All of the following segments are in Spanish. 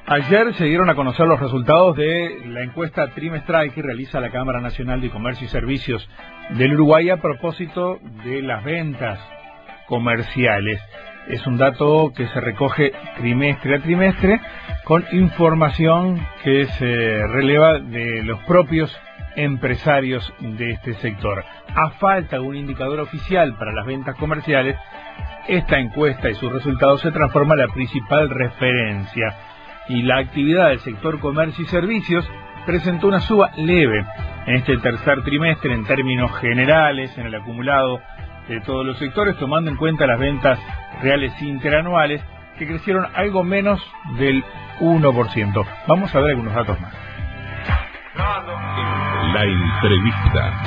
Ayer se dieron a conocer los resultados de la encuesta trimestral que realiza la Cámara Nacional de Comercio y Servicios del Uruguay a propósito de las ventas comerciales. Es un dato que se recoge trimestre a trimestre con información que se releva de los propios empresarios de este sector. A falta de un indicador oficial para las ventas comerciales, esta encuesta y sus resultados se transforma en la principal referencia. Y la actividad del sector comercio y servicios presentó una suba leve en este tercer trimestre en términos generales, en el acumulado de todos los sectores, tomando en cuenta las ventas reales interanuales, que crecieron algo menos del 1%. Vamos a ver algunos datos más. La entrevista.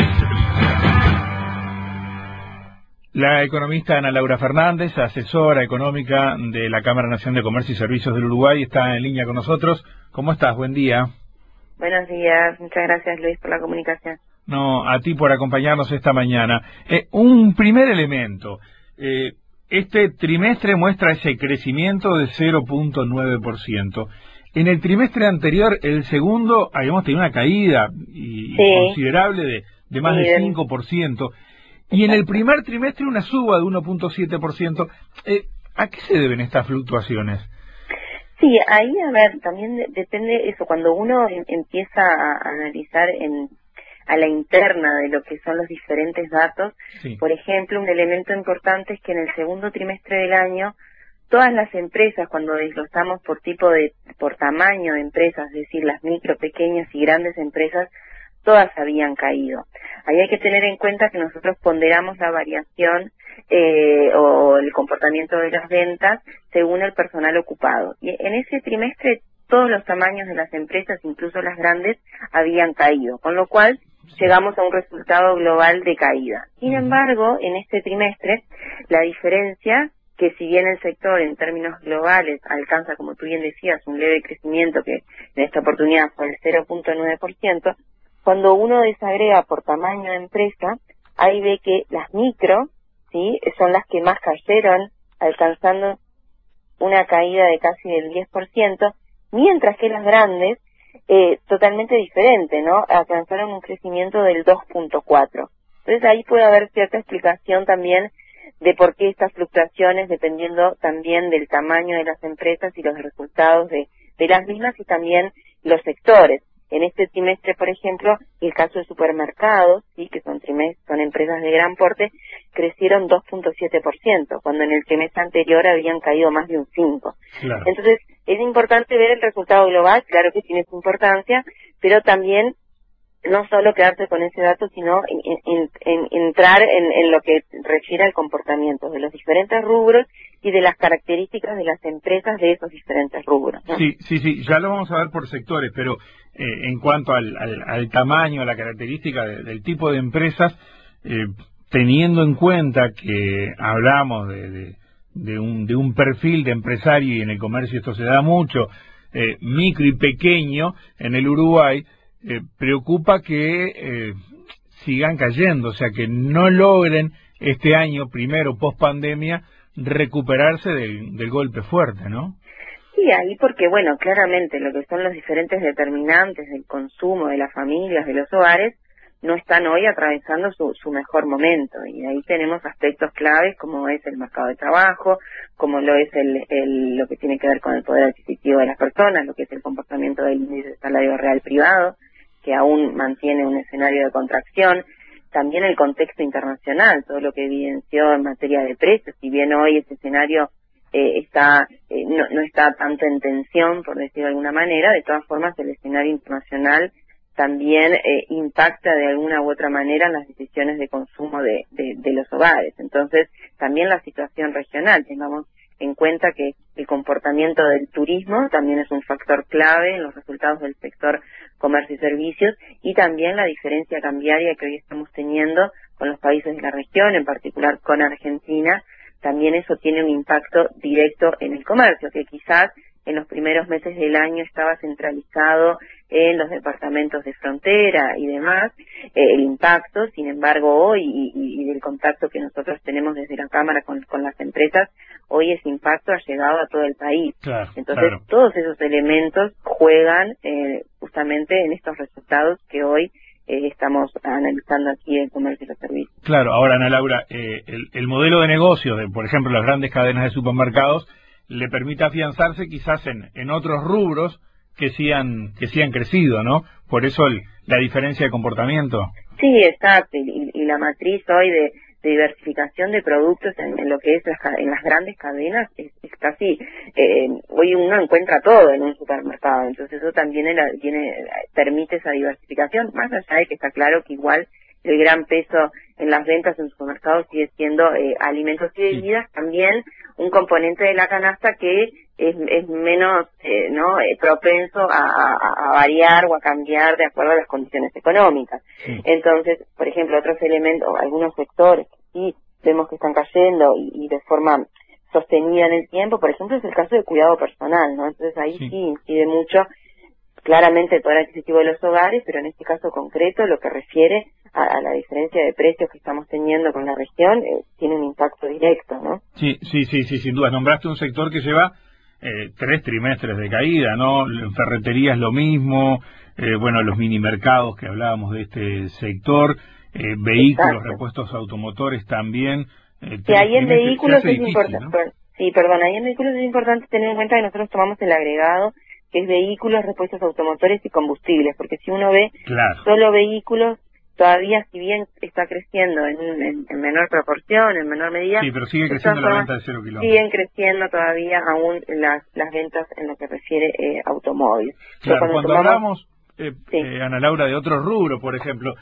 La economista Ana Laura Fernández, asesora económica de la Cámara Nacional de Comercio y Servicios del Uruguay, está en línea con nosotros. ¿Cómo estás? Buen día. Buenos días. Muchas gracias, Luis, por la comunicación. No, a ti por acompañarnos esta mañana. Un primer elemento. Este trimestre muestra ese crecimiento de 0.9%. En el trimestre anterior, el segundo, habíamos tenido una caída considerable de más del 5%. Y en el primer trimestre una suba de 1.7%. ¿A qué se deben estas fluctuaciones? Sí, ahí, a ver, también depende eso, cuando uno empieza a analizar a la interna de lo que son los diferentes datos. Sí. Por ejemplo, un elemento importante es que en el segundo trimestre del año, todas las empresas, cuando desglosamos por tamaño de empresas, es decir, las micro, pequeñas y grandes empresas, todas habían caído. Ahí hay que tener en cuenta que nosotros ponderamos la variación o el comportamiento de las ventas según el personal ocupado. Y en ese trimestre todos los tamaños de las empresas, incluso las grandes, habían caído, con lo cual llegamos a un resultado global de caída. Sin embargo, en este trimestre, la diferencia, que si bien el sector en términos globales alcanza, como tú bien decías, un leve crecimiento que en esta oportunidad fue el 0.9%, cuando uno desagrega por tamaño de empresa, ahí ve que las micro, ¿sí?, son las que más cayeron, alcanzando una caída de casi del 10%, mientras que las grandes, totalmente diferente, ¿no?, alcanzaron un crecimiento del 2.4%. Entonces ahí puede haber cierta explicación también de por qué estas fluctuaciones, dependiendo también del tamaño de las empresas y los resultados de las mismas y también los sectores. En este trimestre, por ejemplo, el caso de supermercados, sí, que son empresas de gran porte, crecieron 2.7%, cuando en el trimestre anterior habían caído más de un 5%. Claro. Entonces, es importante ver el resultado global, claro que tiene su importancia, pero también no solo quedarse con ese dato, sino entrar en lo que refiere al comportamiento de los diferentes rubros y de las características de las empresas de esos diferentes rubros, ¿no? Sí, ya lo vamos a ver por sectores, pero en cuanto al tamaño, a la característica del tipo de empresas, teniendo en cuenta que hablamos de un perfil de empresario, y en el comercio esto se da mucho, micro y pequeño en el Uruguay, preocupa que sigan cayendo, o sea, que no logren este año, primero post pandemia, recuperarse del golpe fuerte, ¿no? Sí, ahí porque, bueno, claramente lo que son los diferentes determinantes del consumo de las familias, de los hogares, no están hoy atravesando su mejor momento, y ahí tenemos aspectos claves como es el mercado de trabajo, como lo es lo que tiene que ver con el poder adquisitivo de las personas, lo que es el comportamiento del índice de salario real privado, que aún mantiene un escenario de contracción, también el contexto internacional, todo lo que evidenció en materia de precios, si bien hoy ese escenario no está tanto en tensión, por decirlo de alguna manera, de todas formas el escenario internacional también impacta de alguna u otra manera en las decisiones de consumo de los hogares. Entonces, también la situación regional, tengamos en cuenta que el comportamiento del turismo también es un factor clave en los resultados del sector comercio y servicios, y también la diferencia cambiaria que hoy estamos teniendo con los países de la región, en particular con Argentina. También eso tiene un impacto directo en el comercio, que quizás en los primeros meses del año estaba centralizado en los departamentos de frontera y demás, el impacto, sin embargo, hoy y del contacto que nosotros tenemos desde la Cámara con las empresas, hoy ese impacto ha llegado a todo el país. Claro, entonces, claro, todos esos elementos juegan justamente en estos resultados que hoy estamos analizando aquí en Comercio y los Servicios. Claro, ahora Ana Laura, el modelo de negocio de, por ejemplo, las grandes cadenas de supermercados le permite afianzarse quizás en otros rubros que sí han crecido, ¿no? Por eso la diferencia de comportamiento. Sí, exacto, y la matriz hoy de diversificación de productos en lo que es en las grandes cadenas es casi, hoy uno encuentra todo en un supermercado, entonces eso también permite esa diversificación, más allá de que está claro que igual el gran peso en las ventas en supermercados sigue siendo alimentos y bebidas, también un componente de la canasta que es menos propenso a variar o a cambiar de acuerdo a las condiciones económicas. Sí. Entonces, por ejemplo, otros elementos, algunos sectores que sí vemos que están cayendo y de forma sostenida en el tiempo, por ejemplo, es el caso de cuidado personal, ¿no? Entonces ahí sí incide mucho claramente el poder adquisitivo de los hogares, pero en este caso concreto lo que refiere a la diferencia de precios que estamos teniendo con la región tiene un impacto directo, ¿no? Sí, sin duda. Nombraste un sector que lleva 3 trimestres de caída, ¿no? En ferretería es lo mismo, los minimercados que hablábamos de este sector, vehículos, exacto, repuestos automotores también. Sí, ahí en vehículos es importante, ¿no? Ahí en vehículos es importante tener en cuenta que nosotros tomamos el agregado que es vehículos, repuestos automotores y combustibles, porque si uno ve solo vehículos, todavía si bien está creciendo en menor proporción, en menor medida, sí, pero sigue creciendo la venta de 0 kilómetros. Siguen creciendo todavía aún las ventas en lo que refiere automóviles. Claro, cuando hablamos, Ana Laura, de otros rubros, por ejemplo,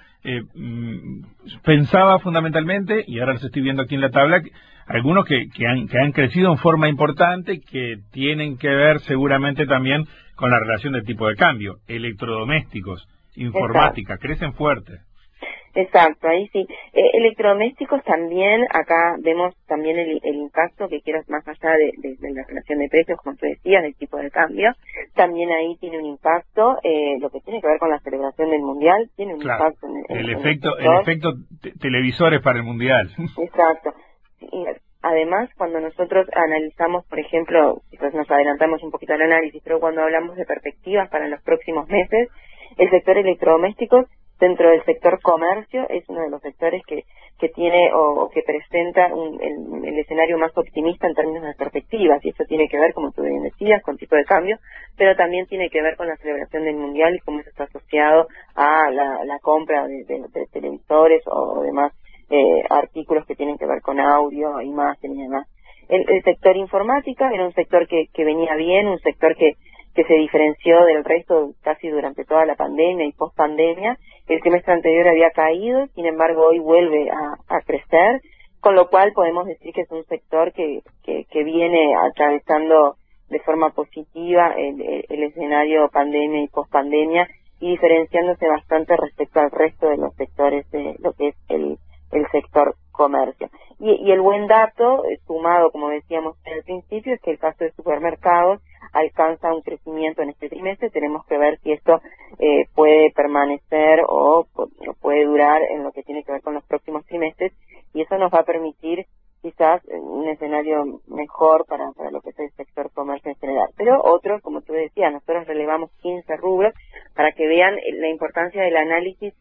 pensaba fundamentalmente, y ahora los estoy viendo aquí en la tabla, algunos que han crecido en forma importante, que tienen que ver seguramente también con la relación de tipo de cambio, electrodomésticos, informática, crecen fuerte. Exacto, ahí sí. Electrodomésticos también, acá vemos también el impacto que quieras más allá de la relación de precios, como tú decías, del tipo de cambio. También ahí tiene un impacto, lo que tiene que ver con la celebración del Mundial, tiene un impacto en el efecto televisores para el Mundial. Exacto. Y además, cuando nosotros analizamos, por ejemplo, pues nos adelantamos un poquito al análisis, pero cuando hablamos de perspectivas para los próximos meses, el sector electrodomésticos dentro del sector comercio es uno de los sectores que tiene o que presenta el escenario más optimista en términos de perspectivas, y eso tiene que ver, como tú bien decías, con tipo de cambio, pero también tiene que ver con la celebración del Mundial y cómo eso está asociado a la compra de televisores o demás artículos que tienen que ver con audio, imagen y demás. El sector informática era un sector que venía bien, un sector que se diferenció del resto casi durante toda la pandemia y post-pandemia. El semestre anterior había caído, sin embargo hoy vuelve a crecer, con lo cual podemos decir que es un sector que viene atravesando de forma positiva el escenario pandemia y post-pandemia y diferenciándose bastante respecto al resto de los sectores de lo que es el sector comercio. Y el buen dato, sumado, como decíamos en el principio, es que el caso de supermercados alcanza un crecimiento en este trimestre. Tenemos que ver si esto puede permanecer o puede durar en lo que tiene que ver con los próximos trimestres, y eso nos va a permitir quizás un escenario mejor para lo que es el sector comercio en general. Pero otros, como tú decías, nosotros relevamos 15 rubros para que vean la importancia del análisis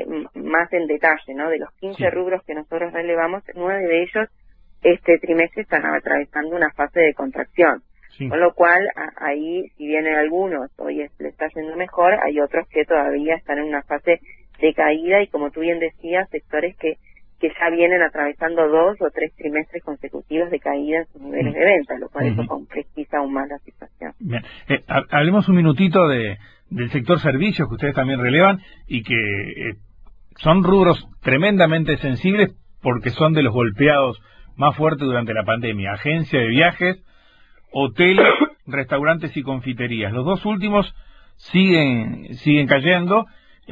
más en detalle, ¿no? De los 15 rubros que nosotros relevamos, 9 de ellos este trimestre están atravesando una fase de contracción. Sí. Con lo cual, ahí, si bien algunos hoy le está yendo mejor, hay otros que todavía están en una fase de caída y, como tú bien decías, sectores que ya vienen atravesando 2 o 3 trimestres consecutivos de caída en sus niveles de venta, lo cual eso complejiza aún más la situación. Bien. Hablemos un minutito del sector servicios que ustedes también relevan y que son rubros tremendamente sensibles porque son de los golpeados más fuertes durante la pandemia. Agencia de viajes, hoteles, restaurantes y confiterías. Los dos últimos siguen cayendo.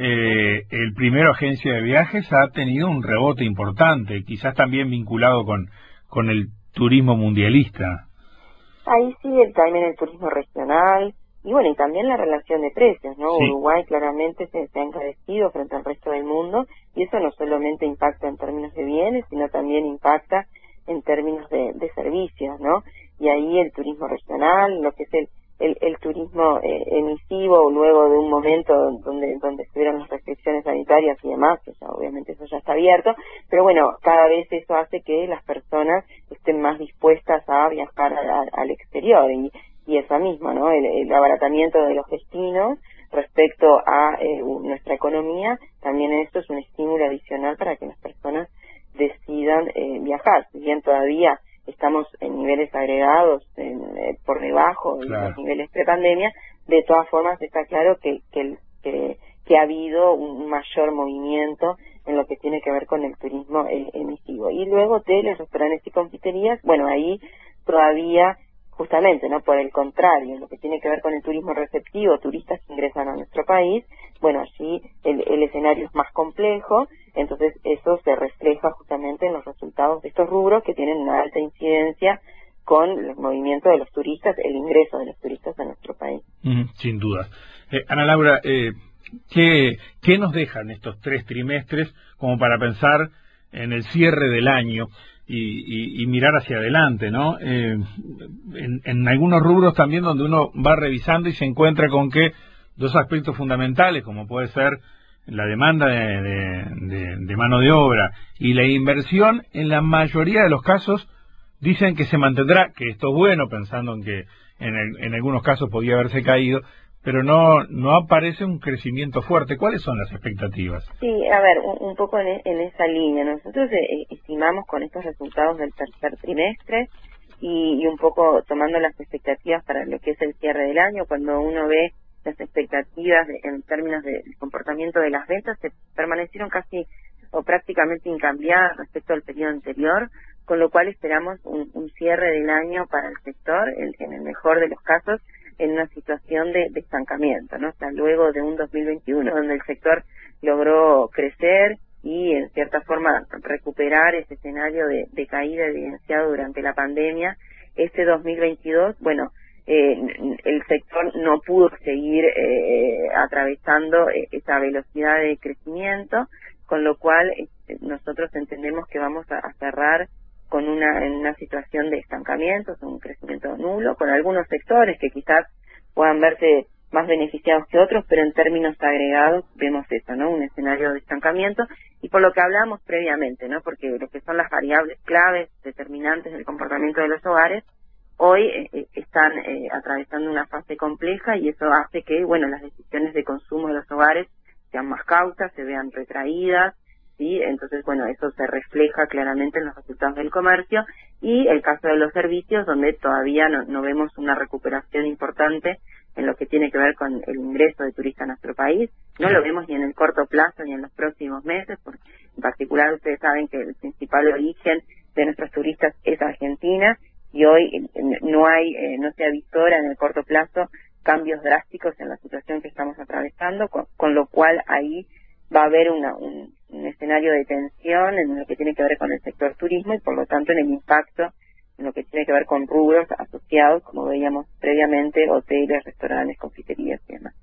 El primero, agencia de viajes, ha tenido un rebote importante, quizás también vinculado con el turismo mundialista. Ahí sí, también el turismo regional. Y bueno, y también la relación de precios, ¿no? Sí. Uruguay claramente se ha encarecido frente al resto del mundo, y eso no solamente impacta en términos de bienes, sino también impacta en términos de servicios, ¿no? Y ahí el turismo regional, lo que es el turismo emisivo, luego de un momento donde estuvieron las restricciones sanitarias y demás, que ya, obviamente eso ya está abierto, pero bueno, cada vez eso hace que las personas estén más dispuestas a viajar al exterior, y eso mismo, ¿no? El abaratamiento de los destinos respecto a nuestra economía, también esto es un estímulo adicional para que las personas decidan viajar. Si bien todavía estamos en niveles agregados por debajo de los niveles prepandemia, de todas formas está claro que ha habido un mayor movimiento en lo que tiene que ver con el turismo emisivo. Y luego hoteles, restaurantes y confiterías, bueno, ahí todavía, justamente, ¿no? Por el contrario, lo que tiene que ver con el turismo receptivo, turistas que ingresan a nuestro país, bueno, allí el escenario es más complejo, entonces eso se refleja justamente en los resultados de estos rubros que tienen una alta incidencia con el movimiento de los turistas, el ingreso de los turistas a nuestro país. Sin duda. Ana Laura, ¿qué nos dejan estos 3 trimestres como para pensar en el cierre del año y mirar hacia adelante, ¿no? En algunos rubros también donde uno va revisando y se encuentra con que 2 aspectos fundamentales, como puede ser la demanda de mano de obra y la inversión, en la mayoría de los casos dicen que se mantendrá, que esto es bueno, pensando en que en algunos casos podía haberse caído, pero no aparece un crecimiento fuerte. ¿Cuáles son las expectativas? Sí, a ver, un poco en esa línea. Nosotros estimamos con estos resultados del tercer trimestre y un poco tomando las expectativas para lo que es el cierre del año, cuando uno ve las expectativas en términos del comportamiento de las ventas, se permanecieron casi o prácticamente incambiadas respecto al periodo anterior, con lo cual esperamos un cierre del año para el sector, en el mejor de los casos, en una situación de estancamiento, ¿no? O sea, luego de un 2021 donde el sector logró crecer y en cierta forma recuperar ese escenario de caída evidenciado durante la pandemia, este 2022, bueno, el sector no pudo seguir atravesando esa velocidad de crecimiento, con lo cual nosotros entendemos que vamos a cerrar con en una situación de estancamiento, un crecimiento nulo, con algunos sectores que quizás puedan verse más beneficiados que otros, pero en términos agregados vemos eso, ¿no? Un escenario de estancamiento, y por lo que hablamos previamente, ¿no? Porque lo que son las variables claves determinantes del comportamiento de los hogares hoy están atravesando una fase compleja, y eso hace que, bueno, las decisiones de consumo de los hogares sean más cautas, se vean retraídas, ¿sí? Entonces, bueno, eso se refleja claramente en los resultados del comercio, y el caso de los servicios, donde todavía no vemos una recuperación importante en lo que tiene que ver con el ingreso de turistas a nuestro país. No lo vemos ni en el corto plazo ni en los próximos meses, porque en particular ustedes saben que el principal origen de nuestros turistas es Argentina, y hoy no se avisora en el corto plazo cambios drásticos en la situación que estamos atravesando, con lo cual ahí va a haber un escenario de tensión en lo que tiene que ver con el sector turismo, y por lo tanto en el impacto en lo que tiene que ver con rubros asociados, como veíamos previamente, hoteles, restaurantes, confiterías y demás.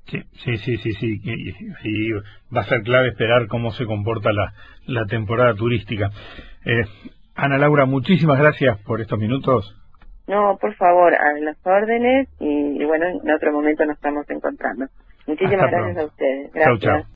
Sí. Y va a ser clave esperar cómo se comporta la temporada turística. Ana Laura, muchísimas gracias por estos minutos. No, por favor, a las órdenes, y bueno, en otro momento nos estamos encontrando. Muchísimas gracias a ustedes. Gracias. Chau.